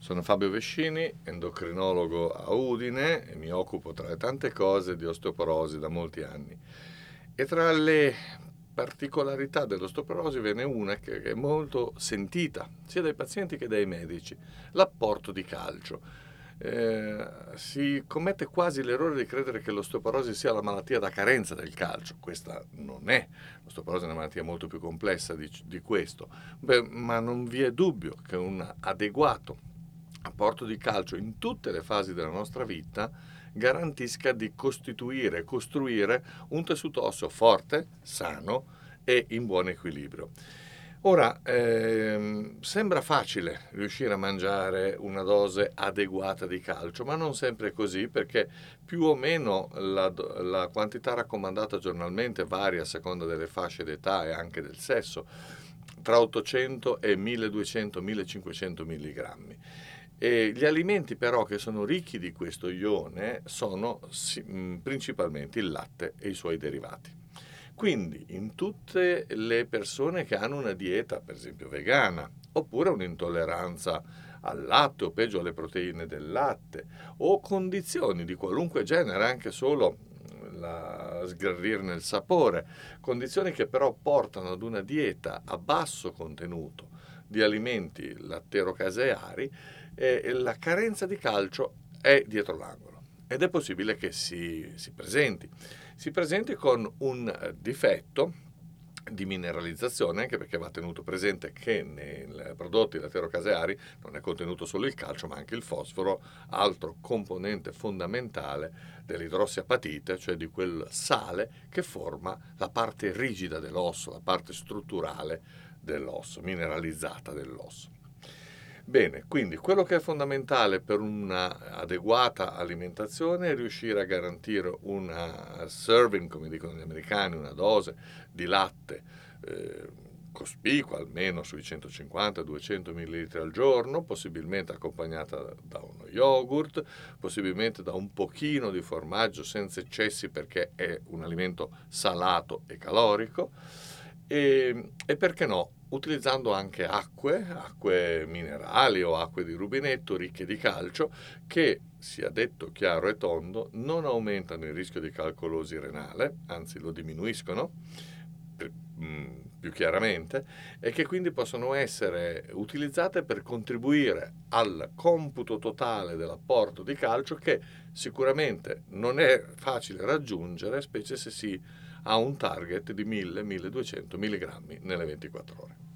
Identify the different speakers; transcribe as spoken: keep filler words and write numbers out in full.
Speaker 1: Sono Fabio Vescini, endocrinologo a Udine e mi occupo tra le tante cose di osteoporosi da molti anni. E tra le particolarità dell'osteoporosi ve n'è una che è molto sentita sia dai pazienti che dai medici: l'apporto di calcio. Eh, si commette quasi l'errore di credere che l'osteoporosi sia la malattia da carenza del calcio. Questa non è. L'osteoporosi è una malattia molto più complessa di, di questo. Beh, ma non vi è dubbio che un adeguato apporto di calcio in tutte le fasi della nostra vita garantisca di costituire e costruire un tessuto osseo forte, sano e in buon equilibrio. Ora, ehm, sembra facile riuscire a mangiare una dose adeguata di calcio, ma non sempre è così, perché più o meno la, la quantità raccomandata giornalmente varia a seconda delle fasce d'età e anche del sesso, tra ottocento e milleduecento millecinquecento milligrammi. E gli alimenti però che sono ricchi di questo ione sono sì, mh, principalmente il latte e i suoi derivati. Quindi in tutte le persone che hanno una dieta, per esempio vegana, oppure un'intolleranza al latte o peggio alle proteine del latte, o condizioni di qualunque genere, anche solo la sgradire il sapore, condizioni che però portano ad una dieta a basso contenuto di alimenti latterocaseari, eh, la carenza di calcio è dietro l'angolo ed è possibile che si, si presenti. Si presenti con un difetto di mineralizzazione, anche perché va tenuto presente che nei prodotti latterocaseari non è contenuto solo il calcio ma anche il fosforo, altro componente fondamentale dell'idrossiapatite, cioè di quel sale che forma la parte rigida dell'osso, la parte strutturale dell'osso, mineralizzata dell'osso. Bene, quindi quello che è fondamentale per un'adeguata alimentazione è riuscire a garantire una serving, come dicono gli americani, una dose di latte eh, cospicua, almeno sui centocinquanta duecento millilitri al giorno, possibilmente accompagnata da uno yogurt, possibilmente da un pochino di formaggio senza eccessi perché è un alimento salato e calorico. E, e perché no, utilizzando anche acque, acque minerali o acque di rubinetto ricche di calcio, che, sia detto chiaro e tondo, non aumentano il rischio di calcolosi renale, anzi lo diminuiscono per, mh, più chiaramente, e che quindi possono essere utilizzate per contribuire al computo totale dell'apporto di calcio, che sicuramente non è facile raggiungere, specie se si ha un target di mille milleduecento milligrammi nelle ventiquattro ore.